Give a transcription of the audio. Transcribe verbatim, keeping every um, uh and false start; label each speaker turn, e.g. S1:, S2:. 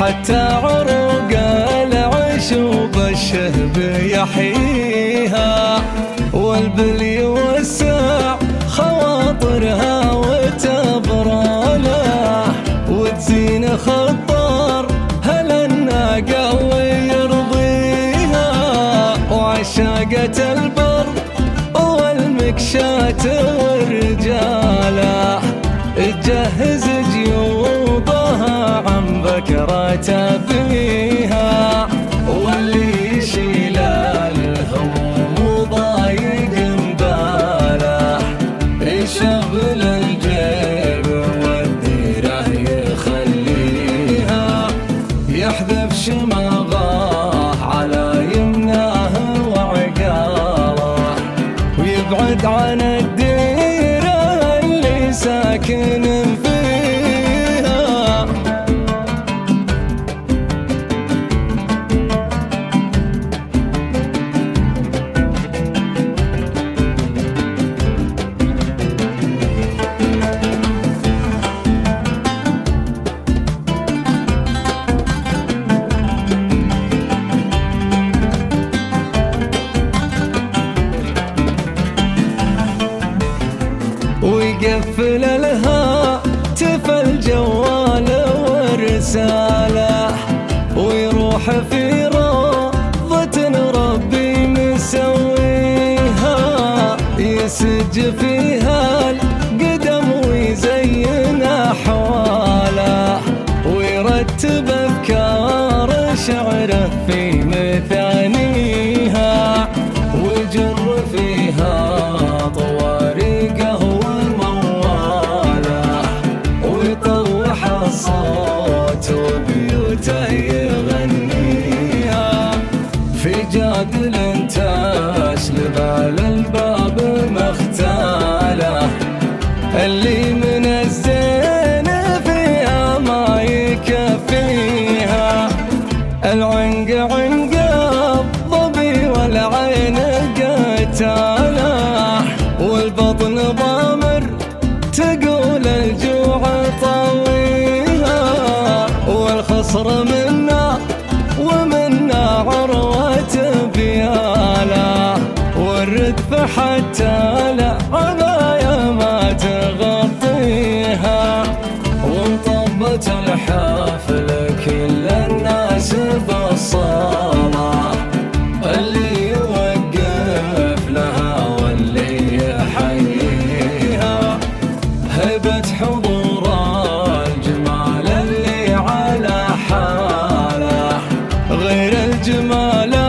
S1: حتى عروق العشوب الشهب يحييها، والبل يوسع خواطرها وتبرى له، وتزين خطر هل الناقة ويرضيها، وعشاقة البر والمكشاة والرجالة تجهز جيوبها عن بكرة فيها، واللي يشيل الهموم وضايق مباله يشغل الجيب والديره يخليها، يحذف شماغه على يمناه وعقاله، ويبعد عن الديره اللي ساكن فيها. ويقفل الهاتف الجوال ورساله، ويروح في روضة ربي مسويها، يسج فيها القدم ويزين أحواله، ويرتب أفكار شعره في مثانيها، ويجر فيها صوت وبيوته يغنيها، في جادل تسلب على الباب مختاله، اللي من الزين فيها ما يكفيها، العنق عنق الظبي والعين قتاله، والبطن ضامر تقول الجوع طويها، والخصر منا ومنا عروة بياله، والردف حتى لا عباية ما تغطيها، وانطبت الحافل كل الناس بالصلاة، اللي يوقف لها واللي يحييها، هبة حضور الجمال اللي على حاله غير الجمال